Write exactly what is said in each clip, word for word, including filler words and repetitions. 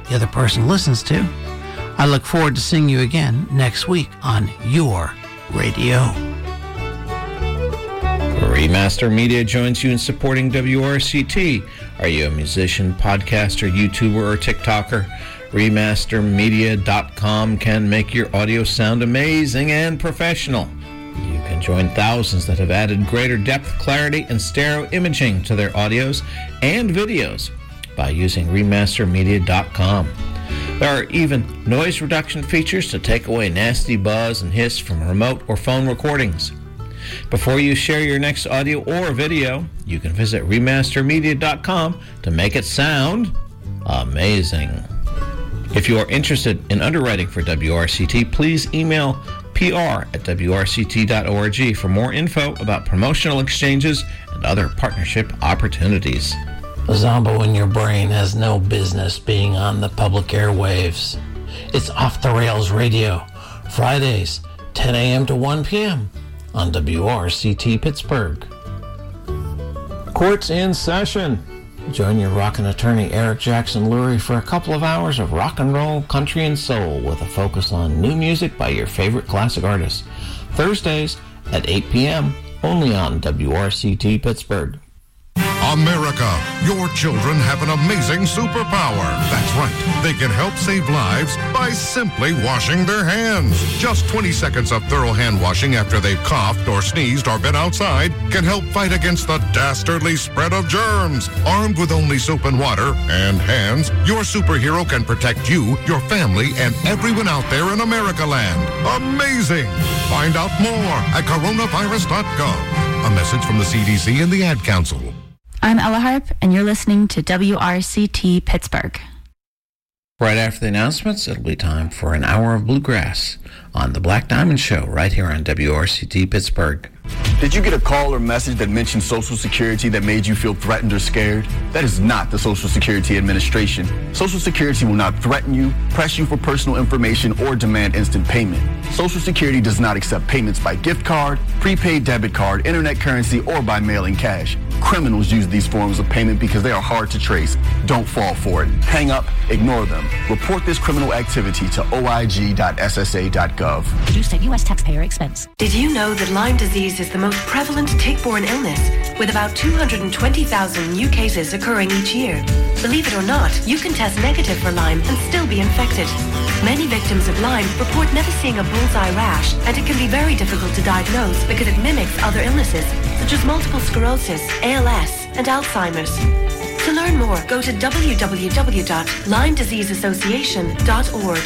the other person listens to. I look forward to seeing you again next week on your radio. Remaster Media joins you in supporting W R C T. Are you a musician, podcaster, YouTuber, or TikToker? Remaster Media dot com can make your audio sound amazing and professional. You can join thousands that have added greater depth, clarity, and stereo imaging to their audios and videos by using Remaster Media dot com. There are even noise reduction features to take away nasty buzz and hiss from remote or phone recordings. Before you share your next audio or video, you can visit Remaster Media dot com to make it sound amazing. If you are interested in underwriting for W R C T, please email P R at W R C T dot org for more info about promotional exchanges and other partnership opportunities. The Zombo in your brain has no business being on the public airwaves. It's Off the Rails Radio, Fridays, ten a.m. to one p.m. on W R C T Pittsburgh. Court's in session. Join your rockin' attorney Eric Jackson Lurie for a couple of hours of rock and roll, country, and soul with a focus on new music by your favorite classic artists. Thursdays at eight p.m. only on W R C T Pittsburgh. America, your children have an amazing superpower. That's right. They can help save lives by simply washing their hands. Just twenty seconds of thorough hand washing after they've coughed or sneezed or been outside can help fight against the dastardly spread of germs. Armed with only soap and water and hands, your superhero can protect you, your family, and everyone out there in America land. Amazing! Find out more at coronavirus dot gov. A message from the C D C and the Ad Council. I'm Ella Harp, and you're listening to W R C T Pittsburgh. Right after the announcements, it'll be time for an hour of bluegrass on the Black Diamond Show right here on W R C T Pittsburgh. Did you get a call or message that mentioned Social Security that made you feel threatened or scared? That is not the Social Security Administration. Social Security will not threaten you, press you for personal information, or demand instant payment. Social Security does not accept payments by gift card, prepaid debit card, internet currency, or by mailing cash. Criminals use these forms of payment because they are hard to trace. Don't fall for it. Hang up, ignore them. Report this criminal activity to O I G dot S S A dot gov. Produced at U S taxpayer expense. Did you know that Lyme disease is the most prevalent tick-borne illness, with about two hundred twenty thousand new cases occurring each year? Believe it or not, you can test negative for Lyme and still be infected. Many victims of Lyme report never seeing a bullseye rash, and it can be very difficult to diagnose because it mimics other illnesses, such as multiple sclerosis, A L S, and Alzheimer's. To learn more, go to w w w dot lyme disease association dot org.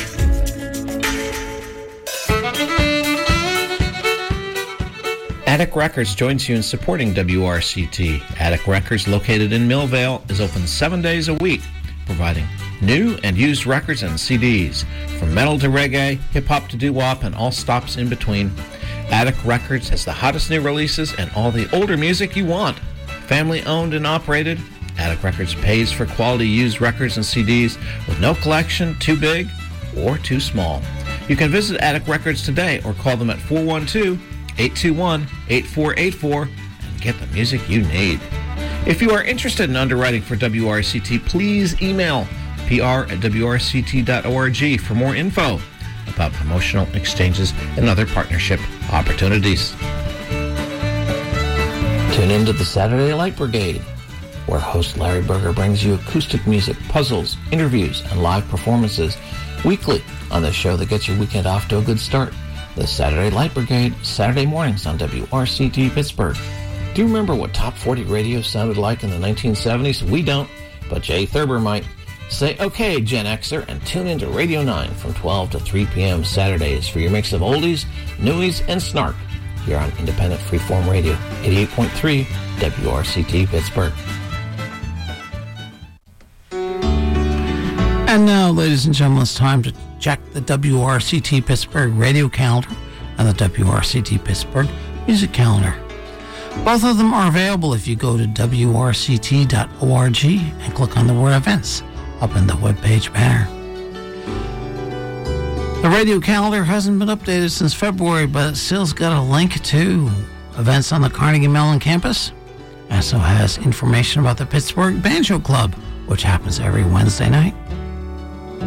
Attic Records joins you in supporting W R C T. Attic Records, located in Millvale, is open seven days a week, providing new and used records and C Ds. From metal to reggae, hip-hop to doo-wop, and all stops in between, Attic Records has the hottest new releases and all the older music you want. Family owned and operated, Attic Records pays for quality used records and C Ds with no collection too big or too small. You can visit Attic Records today or call them at four one two, eight two one, eight four eight four and get the music you need. If you are interested in underwriting for W R C T, please email P R at W R C T dot org for more info about promotional exchanges and other partnership opportunities. Tune into the Saturday Light Brigade, where host Larry Berger brings you acoustic music, puzzles, interviews, and live performances weekly on the show that gets your weekend off to a good start. The Saturday Light Brigade, Saturday mornings on W R C T Pittsburgh. Do you remember what Top forty radio sounded like in the nineteen seventies? We don't, but Jay Thurber might. Say okay, Gen Xer, and tune into Radio nine from twelve to three p.m. Saturdays for your mix of oldies, newies, and snark here on Independent Freeform Radio, eighty-eight point three W R C T Pittsburgh. And now, ladies and gentlemen, it's time to check the W R C T Pittsburgh radio calendar and the W R C T Pittsburgh music calendar. Both of them are available if you go to W R C T dot org and click on the word events up in the webpage banner. The radio calendar hasn't been updated since February, but it still's got a link to events on the Carnegie Mellon campus. It also has information about the Pittsburgh Banjo Club, which happens every Wednesday night.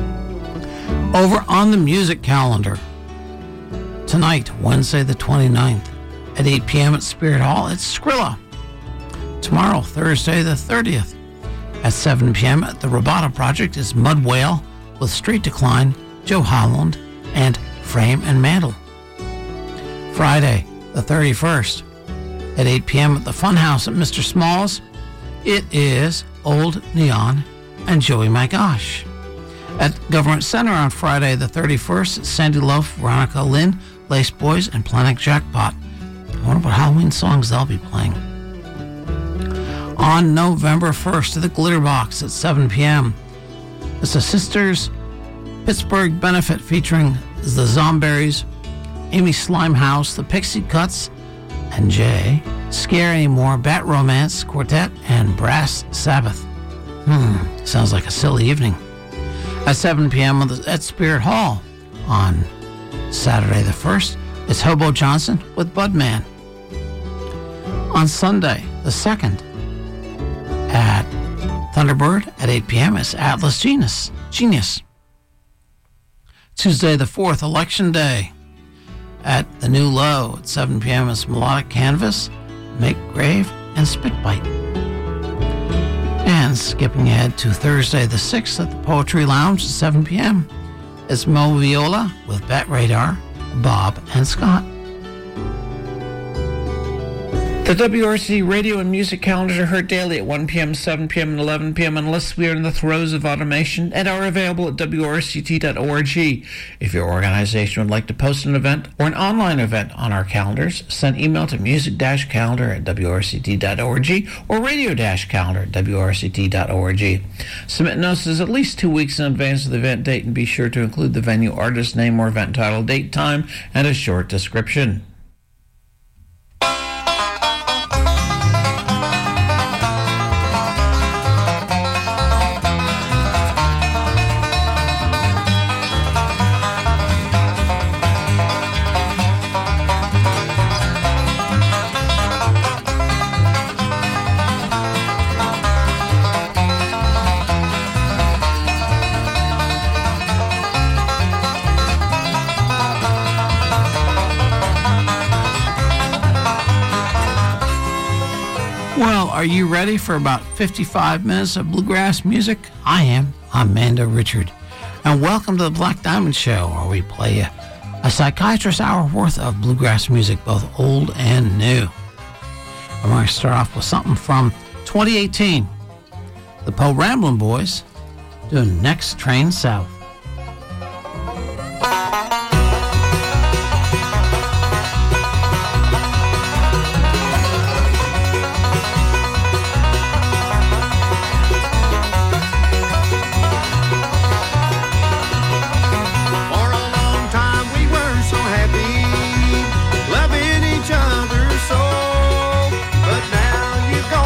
Over on the music calendar, tonight, Wednesday the twenty-ninth, at eight p.m. at Spirit Hall, it's Skrilla. Tomorrow, Thursday the thirtieth, at seven p.m. at the Robata Project is Mud Whale with Street Decline, Joe Holland, and Frame and Mantle. Friday the thirty-first, at eight p.m. at the Funhouse at Mister Smalls, it is Old Neon and Joey My Gosh. At Government Center on Friday the thirty-first, it's Sandy Loaf, Veronica Lynn, Lace Boys, and Planet Jackpot. I wonder what Halloween songs they'll be playing. On November first, at the Glitter Box at seven p.m., it's the Sisters Pittsburgh Benefit featuring the Zomberries, Amy Slimehouse, the Pixie Cuts, and Jay, Scare Anymore, Bat Romance Quartet, and Brass Sabbath. Hmm, sounds like a silly evening. At seven p.m. at Spirit Hall on Saturday the first, it's Hobo Johnson with Budman. On Sunday the second, at Thunderbird at eight p.m. it's Atlas Genius. Genius. Tuesday the fourth, Election Day, at the New Low at seven p.m. it's Melodic Canvas, Make Grave, and Spitbite. And skipping ahead to Thursday the sixth at the Poetry Lounge at seven p.m. it's Mo Viola with Bat Radar, Bob, and Scott. The W R C radio and music calendars are heard daily at one p.m., seven p.m., and eleven p.m. unless we are in the throes of automation, and are available at W R C T dot org. If your organization would like to post an event or an online event on our calendars, send email to music-calendar at W R C T dot org or radio-calendar at W R C T dot org. Submit notices at least two weeks in advance of the event date, and be sure to include the venue, artist name, or event title, date, time, and a short description. Are you ready for about fifty-five minutes of bluegrass music? I am. I'm Mando Richard. And welcome to the Black Diamond Show, where we play a, a psychiatrist hour worth of bluegrass music, both old and new. I'm going to start off with something from twenty eighteen. The Po Ramblin' Boys doing Next Train South.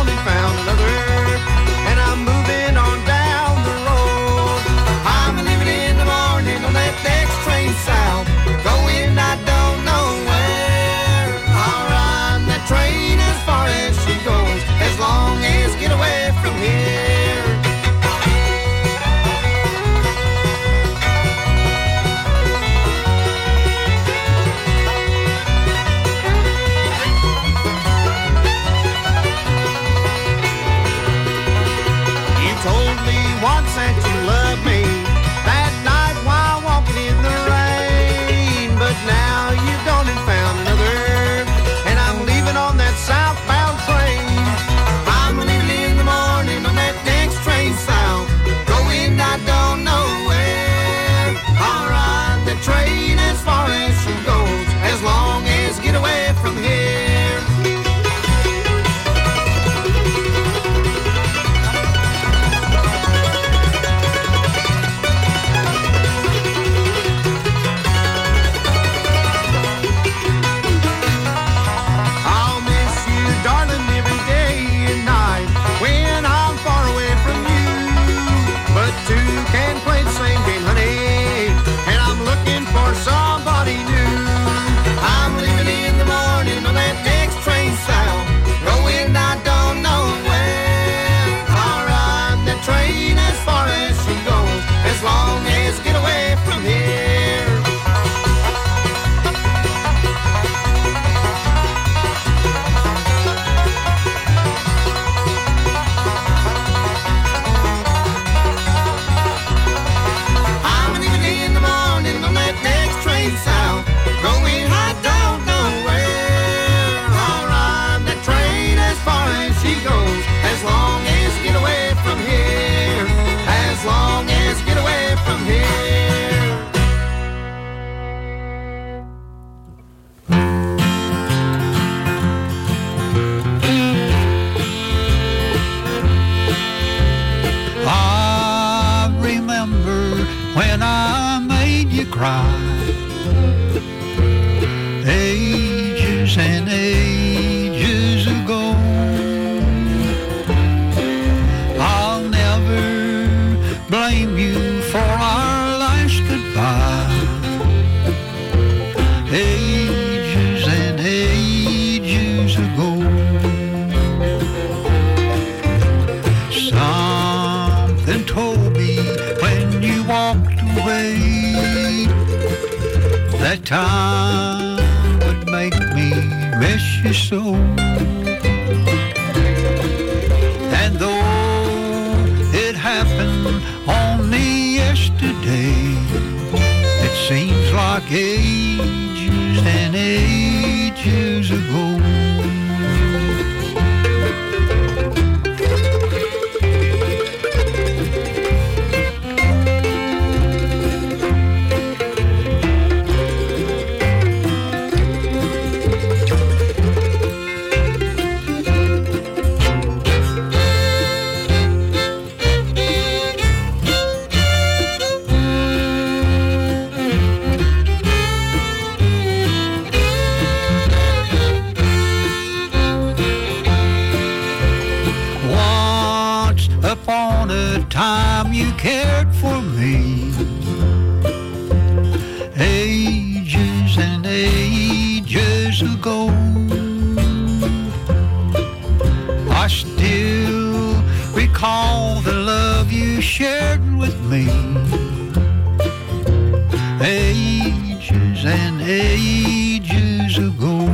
And I'm moving on down the road. I'm living when I made you cry. Ages and ages ago. I'll never blame you for our last goodbye. Ages and ages ago. Something told me when you walked away that time would make me miss you so. And though it happened only yesterday, it seems like ages and ages ago. Upon a time you cared for me, ages and ages ago. I still recall the love you shared with me, ages and ages ago.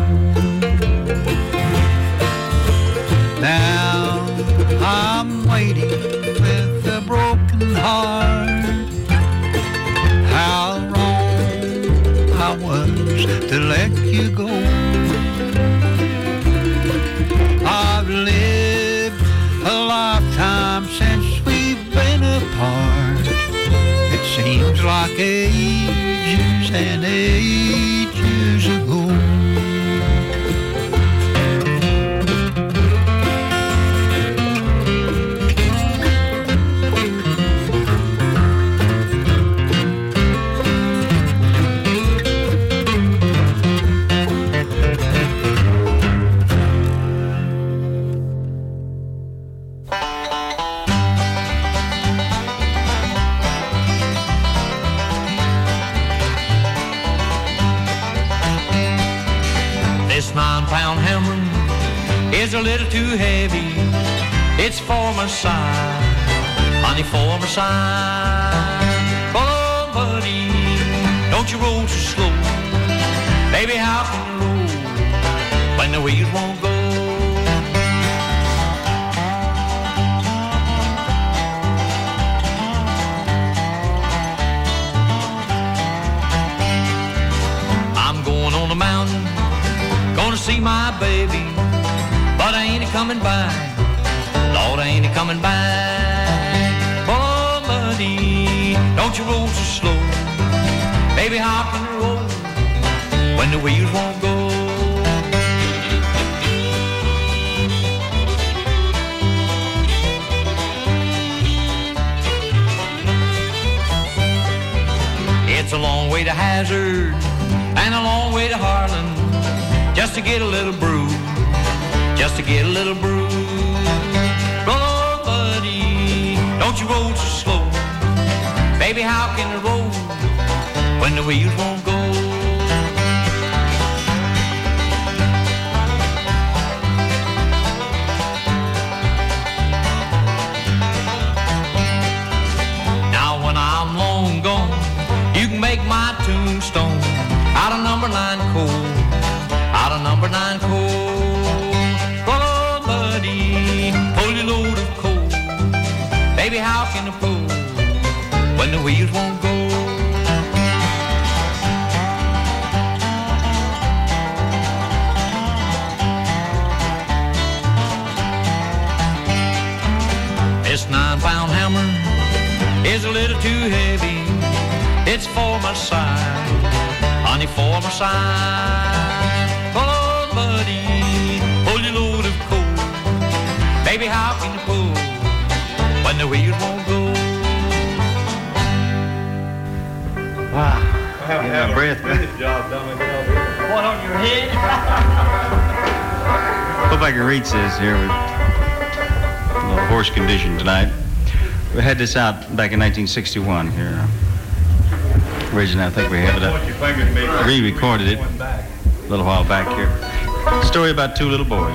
Now I'm waiting with a broken heart. How wrong I was to let you go. I've lived a lifetime since we've been apart. It seems like ages and ages ago. Nine-pound hammer is a little too heavy. It's for my side, honey, for my side. Oh, buddy, don't you roll so slow. Baby, how can you roll when the wheels won't go? I'm going on the mountain, gonna see my baby, but I ain't coming back. Lord, I ain't coming back. Oh, buddy, don't you roll so slow. Baby, how can you roll when the wheels won't go? It's a long way to Hazard and a long way to Harlan, just to get a little brew, just to get a little brew. Roll on, buddy, don't you roll so slow. Baby, how can you roll when the wheels won't go? Now when I'm long gone, you can make my tombstone out of number nine coal, out of number nine coal. Roll on, buddy, pull your load of coal. Baby, how can I pull when the wheels won't go? This nine-pound hammer is a little too heavy. It's for my side, honey, for my side. Pull on, buddy, pull your load of coal. Baby, how can you pull when the wheels won't go? Wow. Get my breath. What on your head? Hope I can reach this here with a little horse condition tonight. We had this out back in nineteen sixty-one here. Originally, I think we have it up. Re-recorded it a little while back here. Story about two little boys.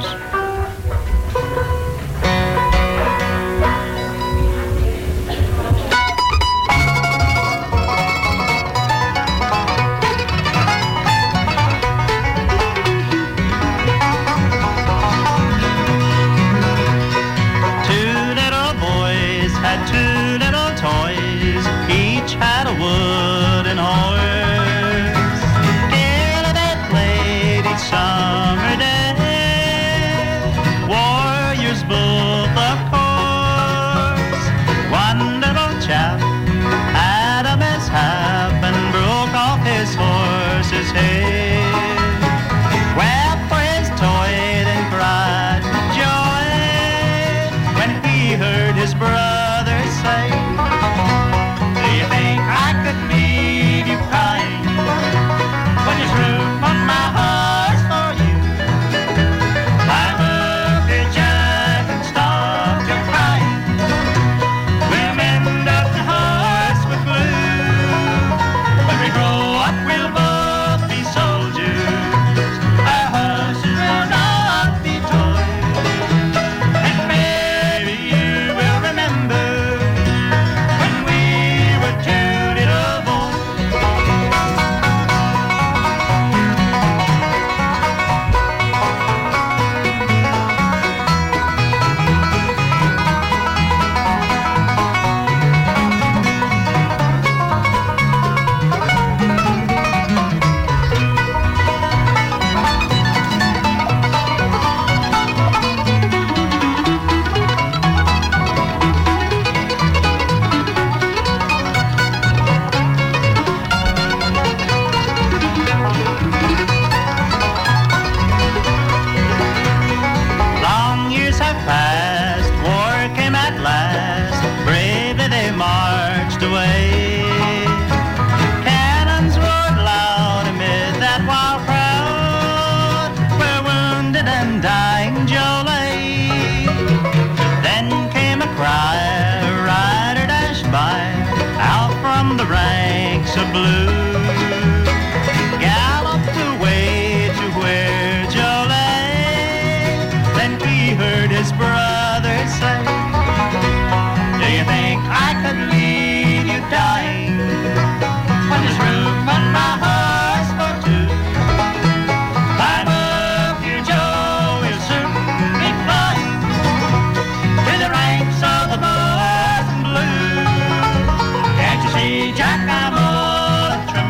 Jack, I'm all a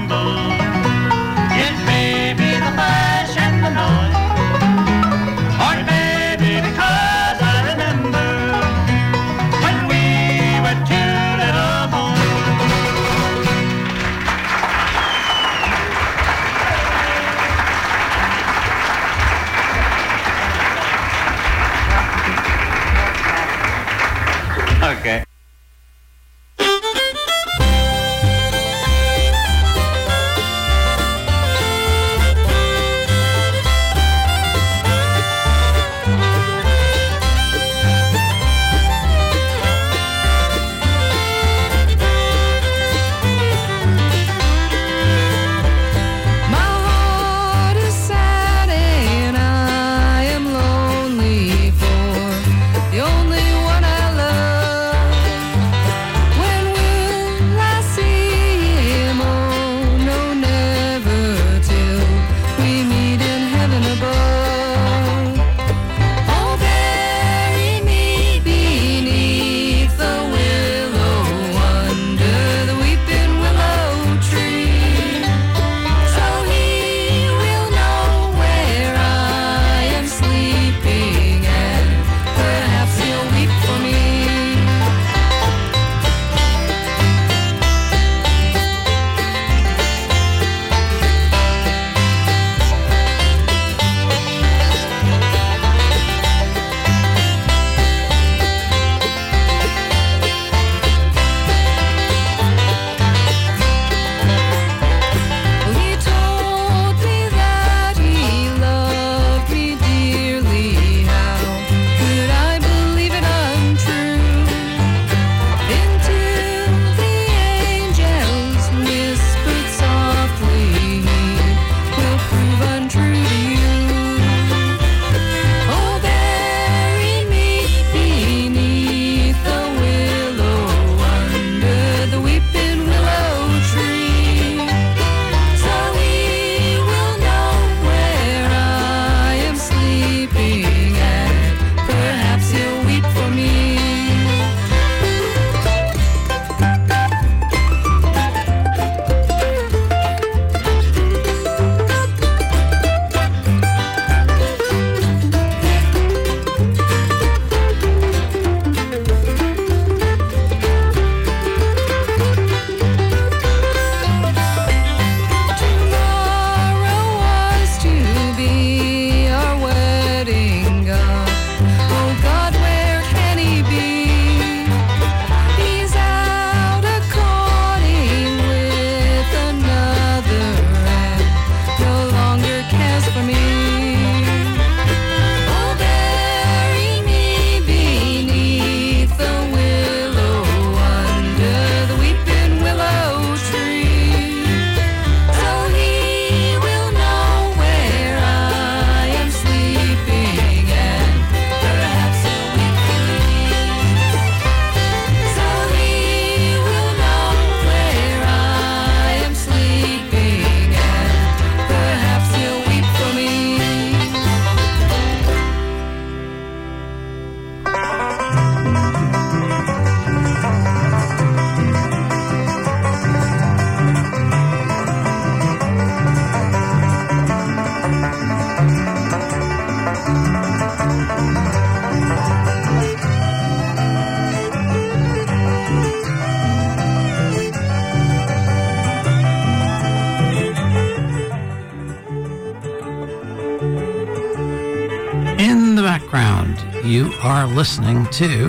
You are listening to...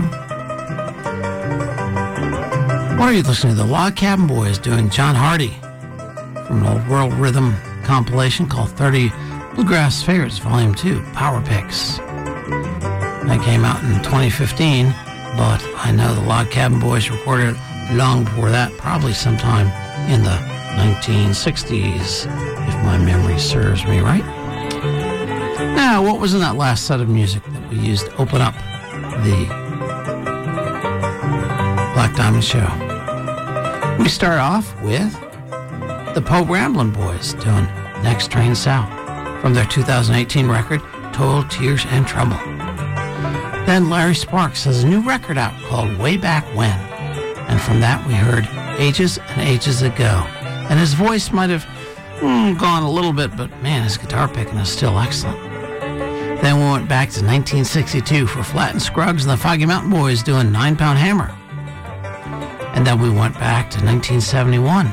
What are you listening to? The Log Cabin Boys doing John Hardy from an old World Rhythm compilation called thirty Bluegrass Favorites, Volume two, Power Picks. That came out in twenty fifteen, but I know the Log Cabin Boys recorded it long before that, probably sometime in the nineteen sixties, if my memory serves me right. Now, what was in that last set of music that we used to open up the Black Diamond Show? We start off with the Poe Ramblin' Boys doing Next Train South from their two thousand eighteen record, Toil, Tears, and Trouble. Then Larry Sparks has a new record out called Way Back When, and from that we heard Ages and Ages Ago. And his voice might have mm, gone a little bit, but man, his guitar picking is still excellent. Then we went back to nineteen sixty-two for Flatt and Scruggs and the Foggy Mountain Boys doing Nine Pound Hammer. And then we went back to nineteen seventy-one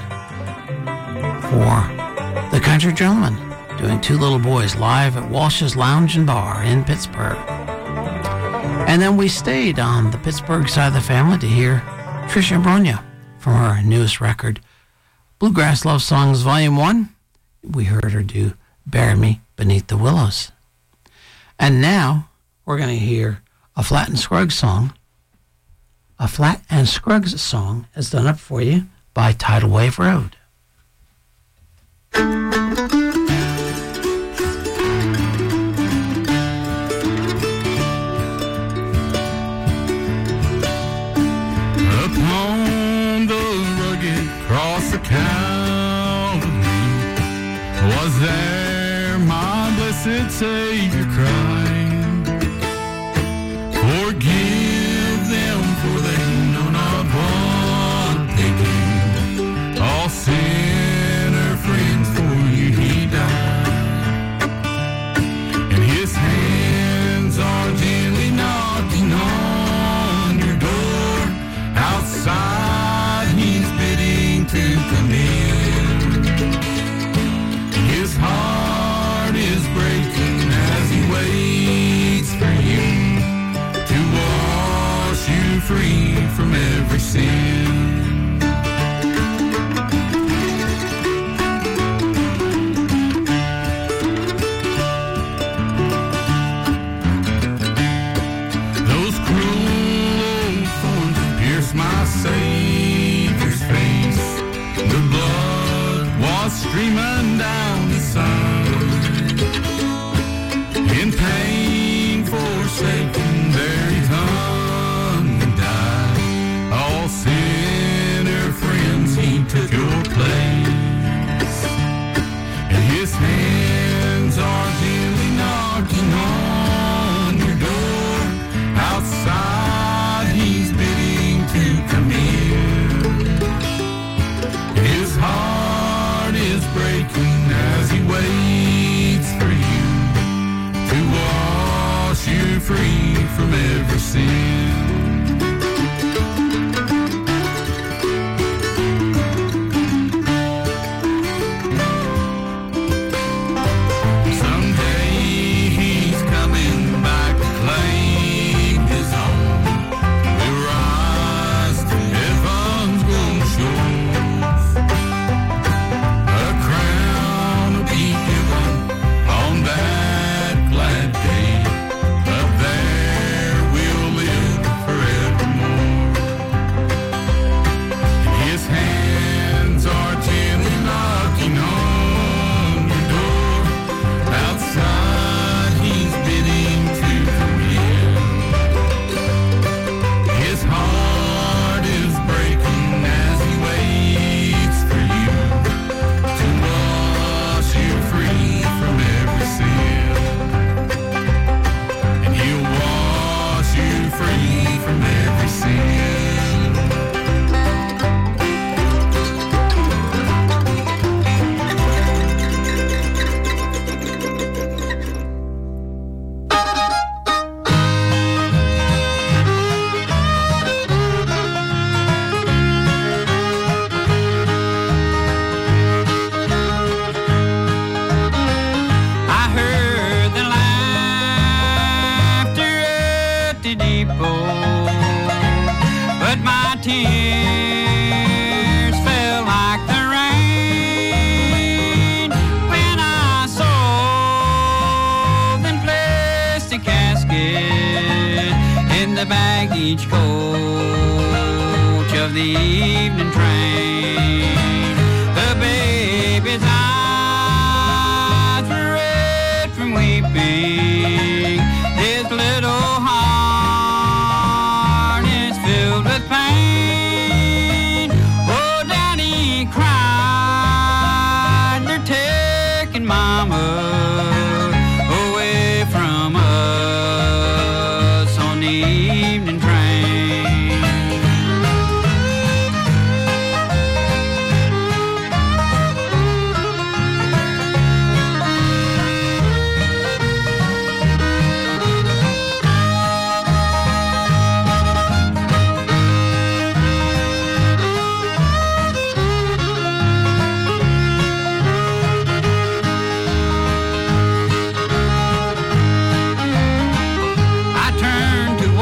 for the Country Gentlemen doing Two Little Boys live at Walsh's Lounge and Bar in Pittsburgh. And then we stayed on the Pittsburgh side of the family to hear Tricia Bronya from her newest record, Bluegrass Love Songs Volume one. We heard her do Bury Me Beneath the Willows. And now we're going to hear a Flatt and Scruggs song. A Flatt and Scruggs song is done up for you by Tidal Wave Road. Upon the rugged cross of Calvary was there my blessed Savior crying, forgive them for they know not what they do. All sinner friends, for you he died, and his hands are gently knocking on your door. Outside he's bidding to come in. His heart is breaking as he waits for you to wash you free from every sin. Those cruel thorns pierced my Savior's face. The blood was streaming down his side. In pain forsaken, there he hung and died. All sinner friends, he took your place, and his hands are gently knocking on your door. Outside he's bidding to come in. His heart is breaking as he waits for you to wash you free from every sin. Someday he's coming back to claim his own. We'll rise to heaven's golden shores. A crown will be given on that glad day. Up there we'll live baggage coach of the evening train. The baby's eyes were red from weeping. His little heart is filled with pain. Oh, Daddy cried, they're taking Mama away from us on the evening train. I turned to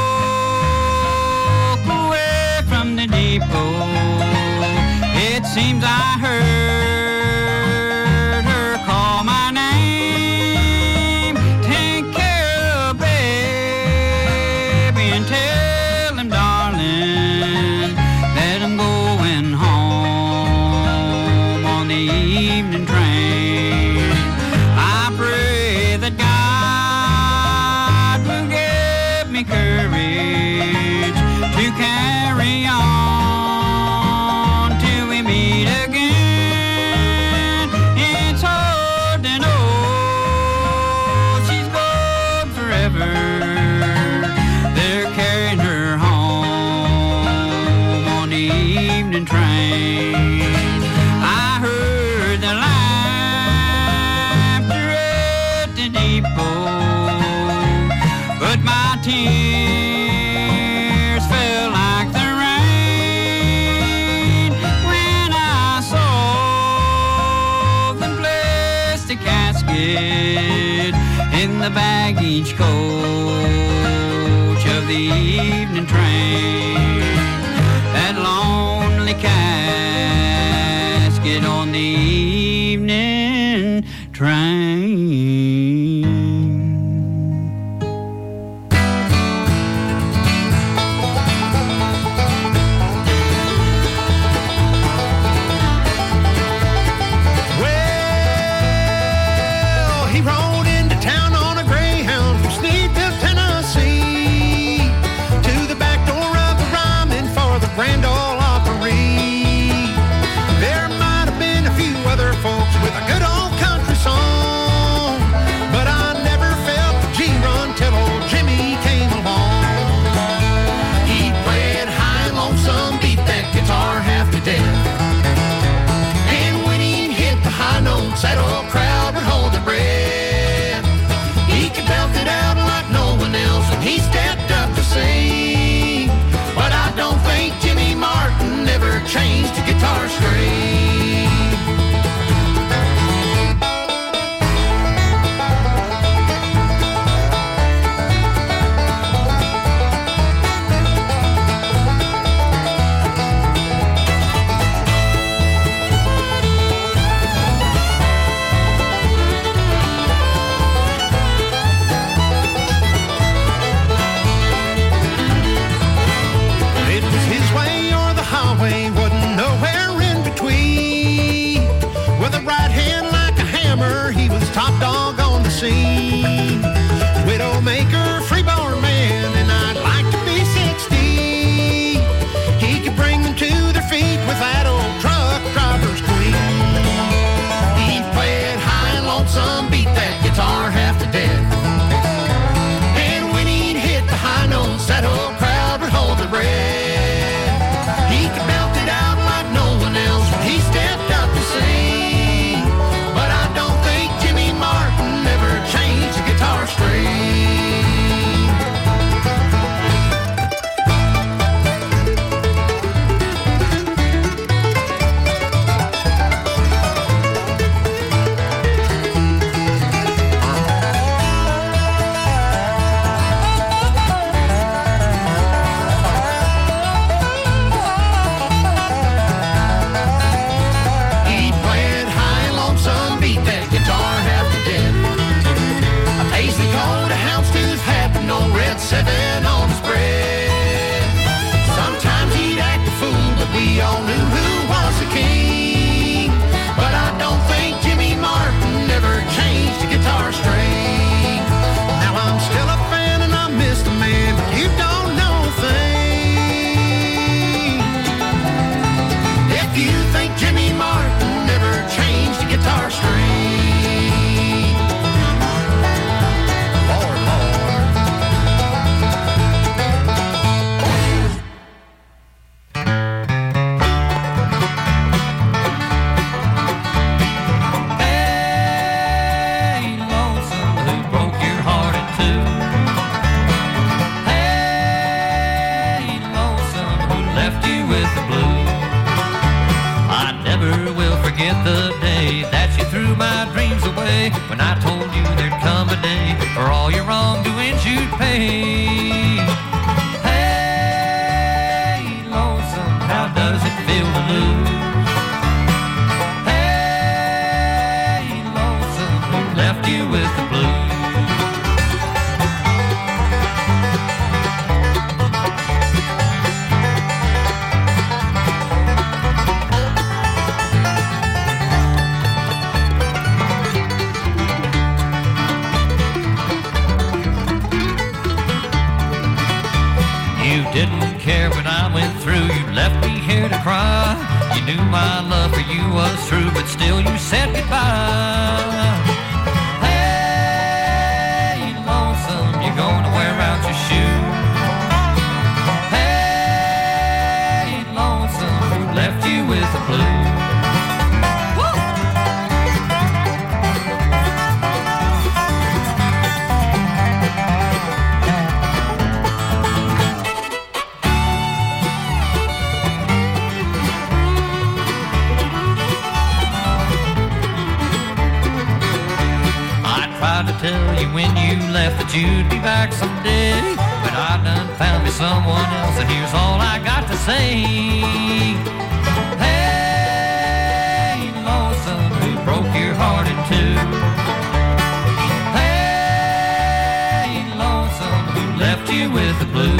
walk away from the depot. It seems I heard her call my name. Take care of baby and tell him, darling, that I'm going home on the evening train. I pray that God will give me courage to carry on till we meet again. It's hard to know she's gone forever. They're carrying her home on the evening train. I heard the laughter at the depot, but my tears fell like the rain when I saw them place the casket in the baggage coach of the evening train. That lonely casket on the evening train. Well, he rode into town on a Greyhound from Sneedville, Tennessee, to the back door of the Ryman for the Grand Ole Opry. There might have been a few other folks with a good old country song, but I never felt the G-run till old Jimmy came along. He played high and lonesome, beat that guitar half to death. And when he hit the high notes, that old crowd would hold their breath. He could belt it out like no one else when he stepped up to sing. But I don't think Jimmy Martin ever changed a guitar string. It was his way or the highway, wasn't nowhere in between. With a right hand like a hammer, he was top dog on the scene. Widowmaker, freeborn man, and I'd like to be sixty. He could bring them to their feet with that old truck driver's queen. He played high and lonesome, beat that guitar half to death. And when he'd hit the high notes, that old crowd would hold their breath. He could belt it out like no one else when he stepped up to sing. But I don't think Jimmy Martin ever changed when I told you there'd come a day for all your wrongdoings you'd pay. Hey, lonesome, how does it feel to lose? Hey, lonesome, who left you with the blues? Didn't care what I went through, you left me here to cry. You knew my love for you was true, but still you said goodbye. Hey, lonesome, you're gonna wear out your shoes. Hey, lonesome, who left you with the blues? To tell you when you left that you'd be back someday, but I done found me someone else, and here's all I got to say. Hey, lonesome, who broke your heart in two? Hey, lonesome, who left you with the blues?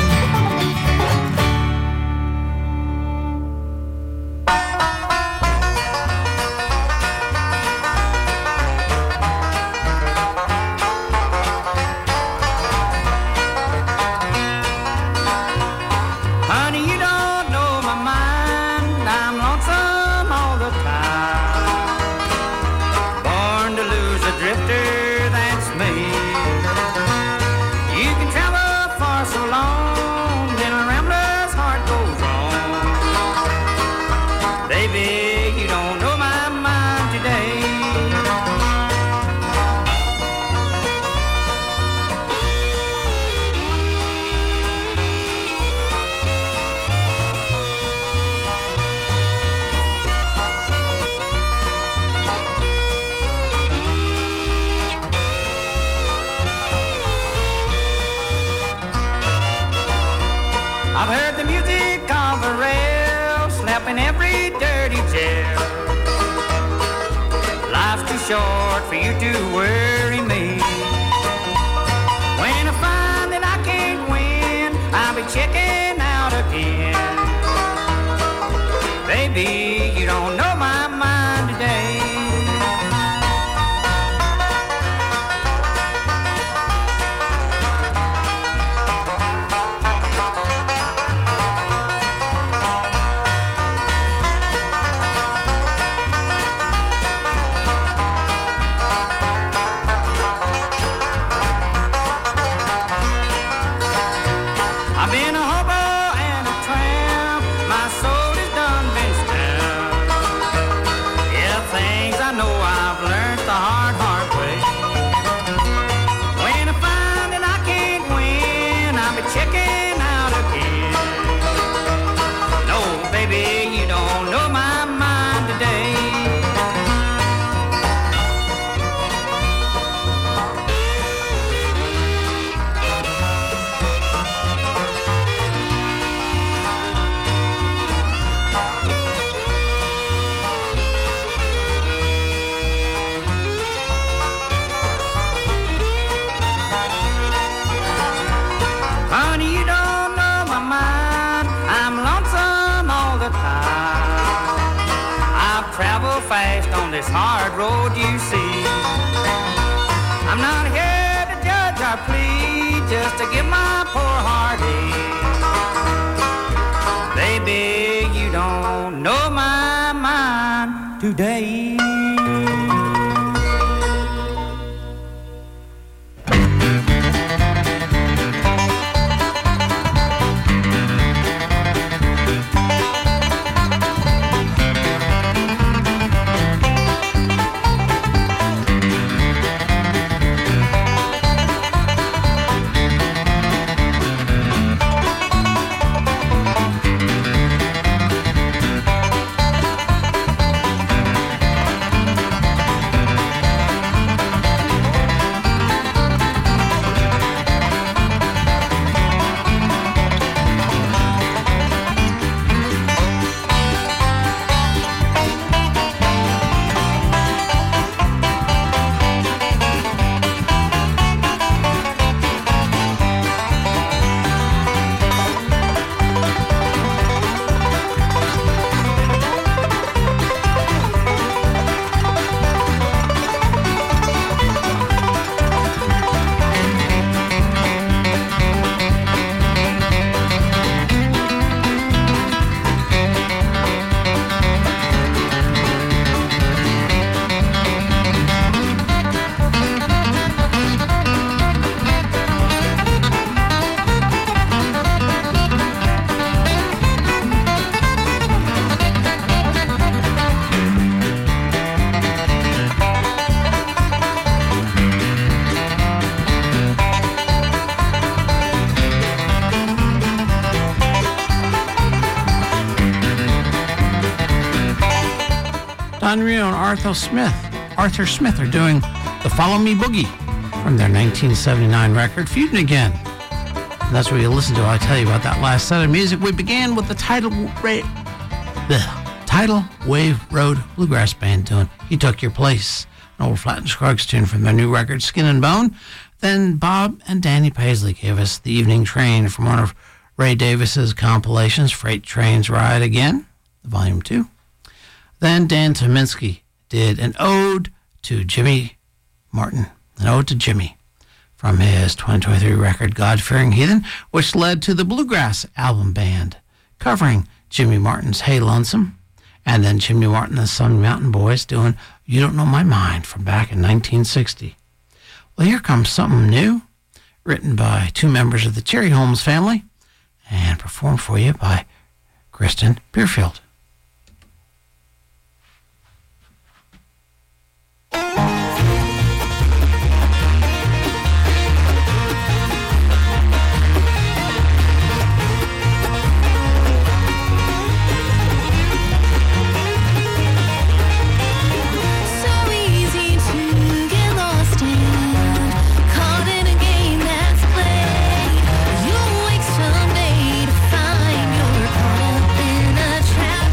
Short for you to worry me. When I find that I can't win, I'll be checking out again. Baby, you don't know my mind today. This hard road you see. I'm not here to judge or plead, just to give my poor heart ease. Baby, you don't know my mind today. Don Rio and Arthur Smith, Arthur Smith are doing the Follow Me Boogie from their nineteen seventy-nine record, Feuding Again. And that's what you listen to. I'll tell you about that last set of music. We began with the Tidal, Ra- the Tidal Wave Road Bluegrass Band doing He Took Your Place, an old Flatt and Scruggs tune from their new record, Skin and Bone. Then Bob and Danny Paisley gave us The Evening Train from one of Ray Davis's compilations, Freight Trains Ride Again, Volume two. Then Dan Tominski did an ode to Jimmy Martin, an ode to Jimmy, from his twenty twenty-three record, God-Fearing Heathen, which led to the Bluegrass Album Band, covering Jimmy Martin's Hey Lonesome, and then Jimmy Martin and the Sun Mountain Boys doing You Don't Know My Mind from back in nineteen sixty. Well, here comes something new, written by two members of the Cherry Holmes family, and performed for you by Kristen Peerfield. Someday to find you're caught up in a trap.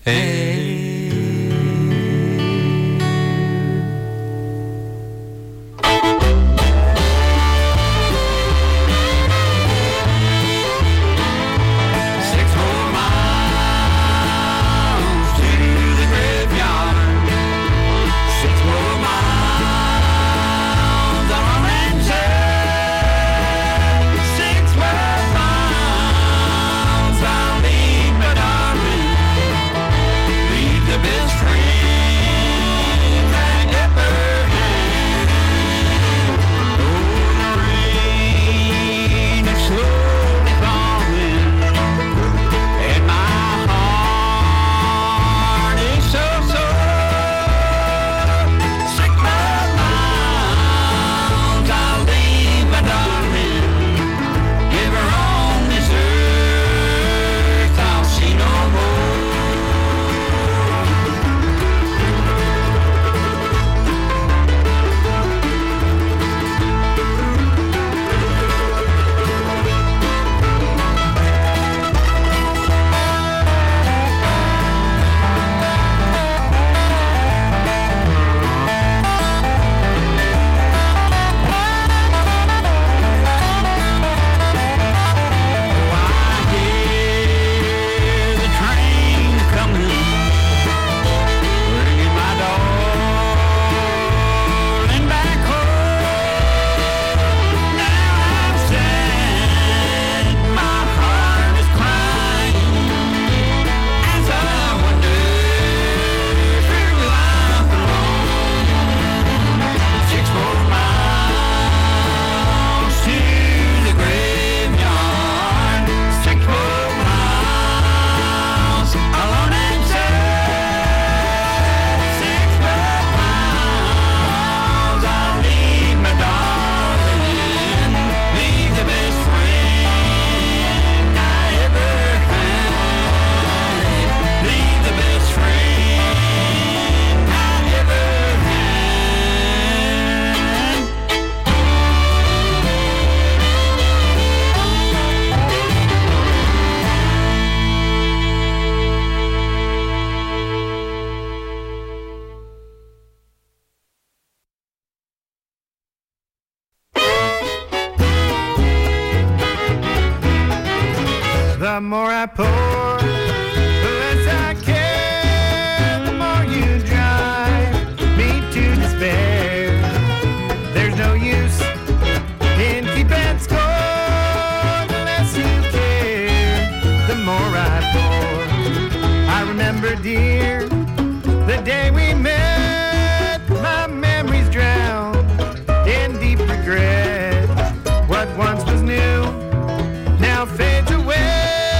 The more I pour, the less I care. The more you drive me to despair. There's no use in keeping score. The less you care, the more I pour. I remember, dear, the day we met. My memories drown in deep regret. What once was new now fades away.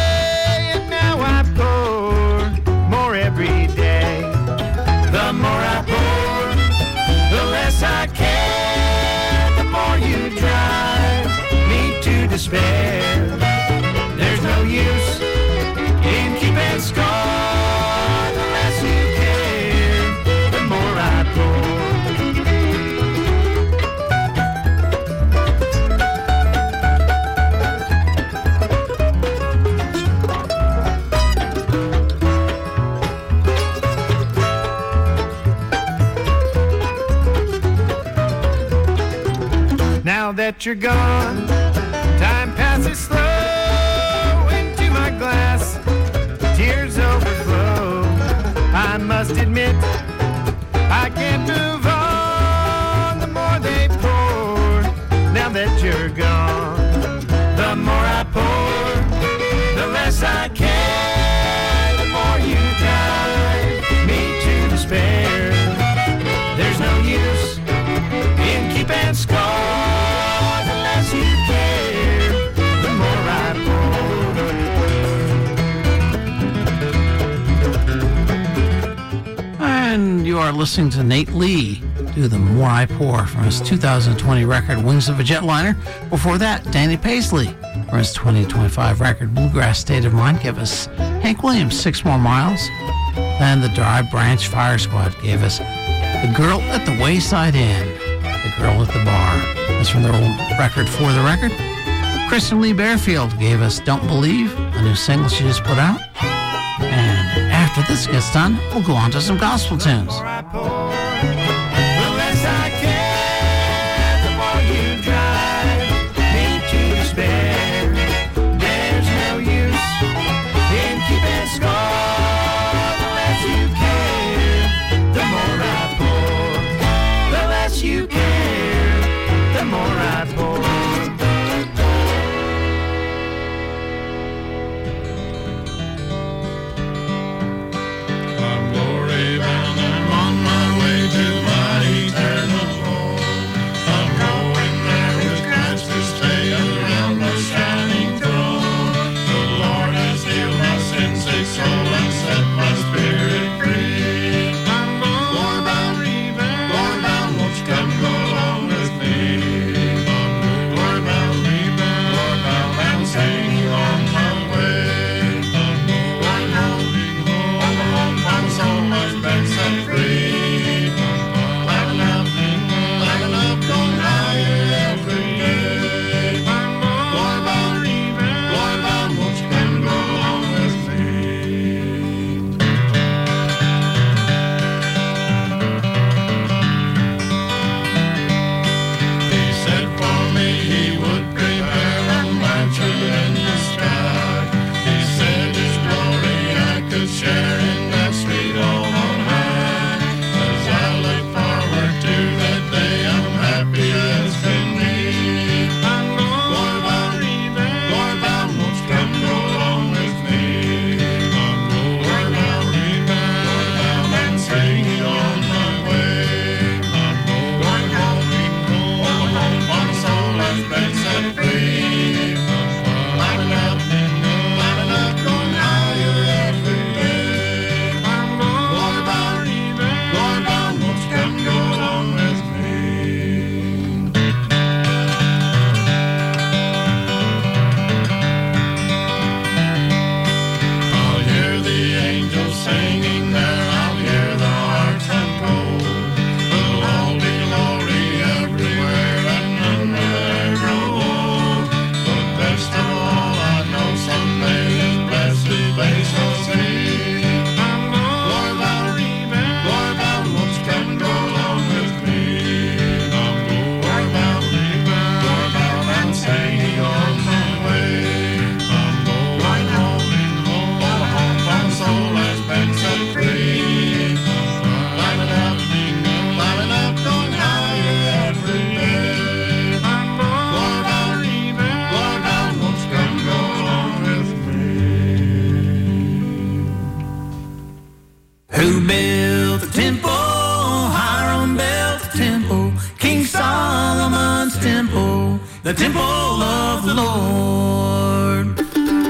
I care, the more you drive me to despair. There's no use in keeping score. The less you care, the more I pour. Now that you're gone, time passes slow into my glass. Tears overflow. I must admit, I can't move on. The more they pour, now that you're gone. The more I pour, the less I care. The more you drive me to despair. There's no use in keeping score. You care, the more I pour. And you are listening to Nate Lee do The More I Pour from his two thousand twenty record Wings of a Jetliner. Before that, Danny Paisley from his twenty twenty-five record Bluegrass State of Mind gave us Hank Williams, Six More Miles. Then the Dry Branch Fire Squad gave us The Girl at the Wayside Inn, The Girl at the Bar. That's from their old record For the Record. Kristen Lee Bearfield gave us Don't Believe, a new single she just put out. And After this gets done, we'll go on to some gospel tunes. The less I care, the more you drive me to despair. There's no use in keeping score. The less you care, the more I pour. The less you care, the more I pour. The temple of the Lord.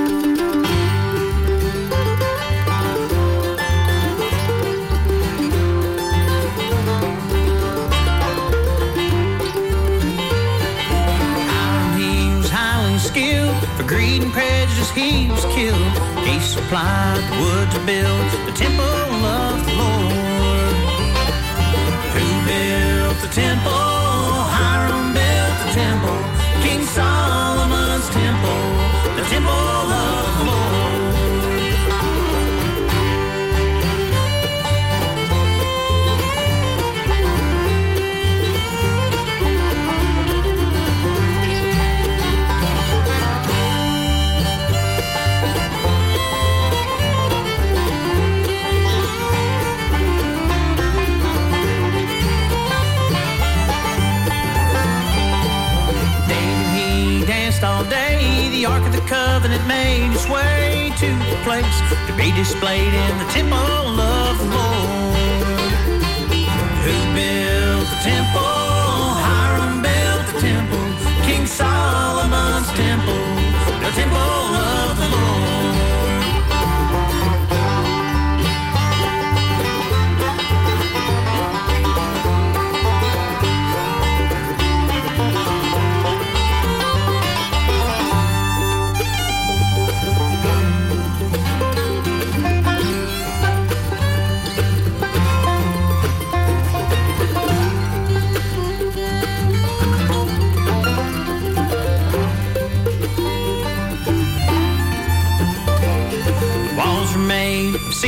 Hiram, he was highly skilled. For greed and prejudice he was killed. He supplied the wood to build the temple of the Lord. Who built the temple? Hiram built the temple. King Solomon's temple, the temple of the Lord. All day, the Ark of the Covenant made its way to the place to be displayed in the temple of the Lord. Who built the temple? Hiram built the temple. King Solomon's temple, the temple of the Lord.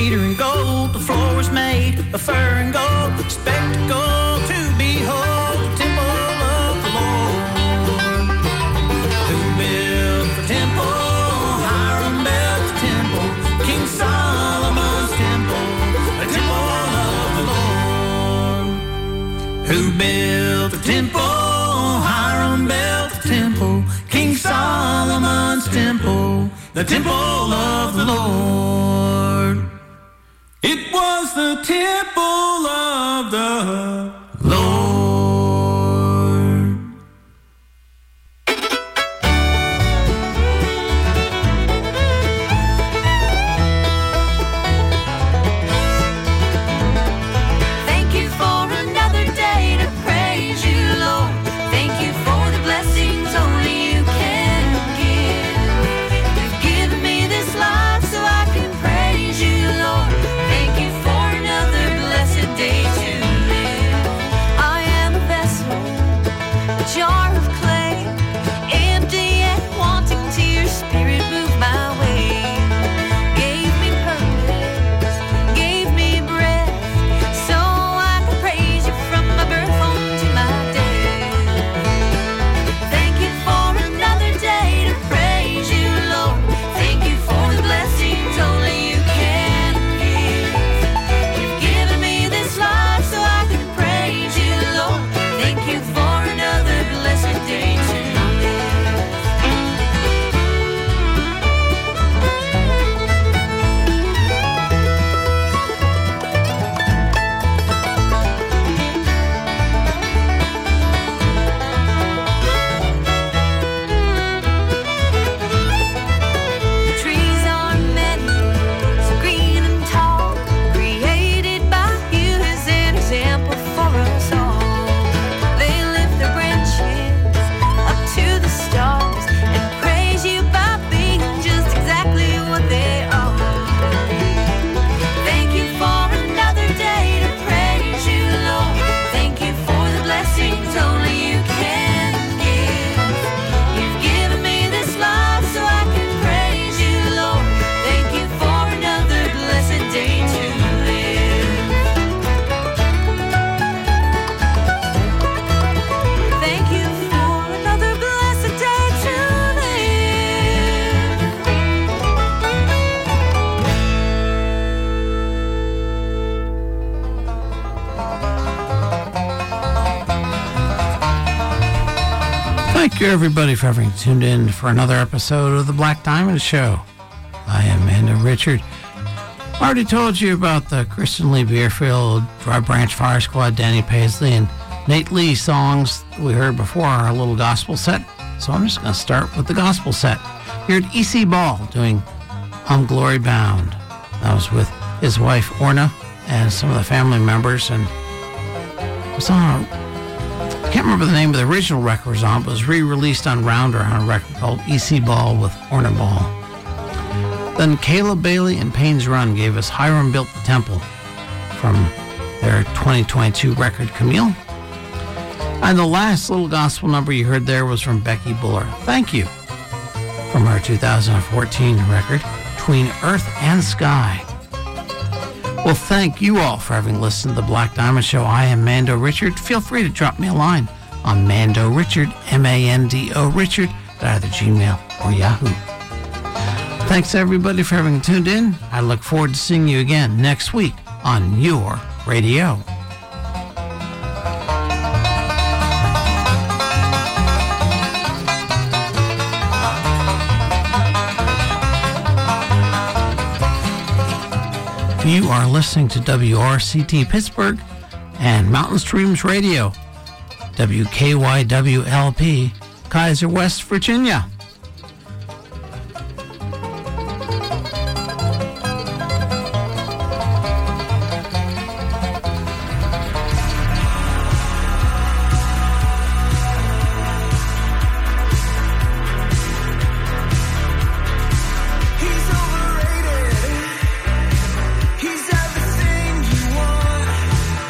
cedar and gold, the floor was made of fur and gold, spectacle to behold, the temple of the Lord. Who built the temple? Hiram built the temple, King Solomon's temple, the temple of the Lord. Who built the temple? Hiram built the temple, King Solomon's temple, the temple of the Lord. It was the temple of the Lord. Thank you for another day to praise you, Lord. Thank you for the blessings only you can give. You've given me this life so I can praise you, Lord. Thank you for another blessed day to live. I am a vessel, a jar of clay, empty and wanting to your spirit move my way. Gave me purpose, gave me breath, so I can praise you from my birth home to my death. Thank you for another day to praise you, Lord. Thank you for the blessings only you can give. You've given me this life so I can praise you, Lord. Thank you for another blessed day to live. The trees are many, so green and tall, created by you as an example for us all. They lift their branches up to the stars and praise you by being just exactly what they are. Thank you for another day to praise you, Lord. Thank you for the blessings only you can give. You've given me this life so I can praise you, Lord. Thank you for another blessed day to live. Thank you for another blessed day to live. Thank you, everybody, for having tuned in for another episode of the Black Diamond Show. I am Amanda Richard. I already told you about the Kristen Lee Beerfield, Dry Branch Fire Squad, Danny Paisley, and Nate Lee songs we heard before our little gospel set. So I'm just going to start with the gospel set. Here at E C Ball doing I'm Glory Bound. That was with his wife Orna and some of the family members, and it was on a, I can't remember the name of the original record it was on, but it was re-released on Rounder on a record called E C Ball with Orna Ball. Then Caleb Bailey and Payne's Run gave us Hiram Built the Temple from their twenty twenty-two record Camille. And the last little gospel number you heard there was from Becky Buller. Thank you, from her two thousand fourteen record, Between Earth and Sky. Well, thank you all for having listened to the Black Diamond Show. I am Mando Richard. Feel free to drop me a line on Mando Richard, M A N D O Richard, at either Gmail or Yahoo. Thanks, everybody, for having tuned in. I look forward to seeing you again next week on your radio. You are listening to W R C T Pittsburgh and Mountain Streams Radio, W K Y W L P, Kaiser, West Virginia.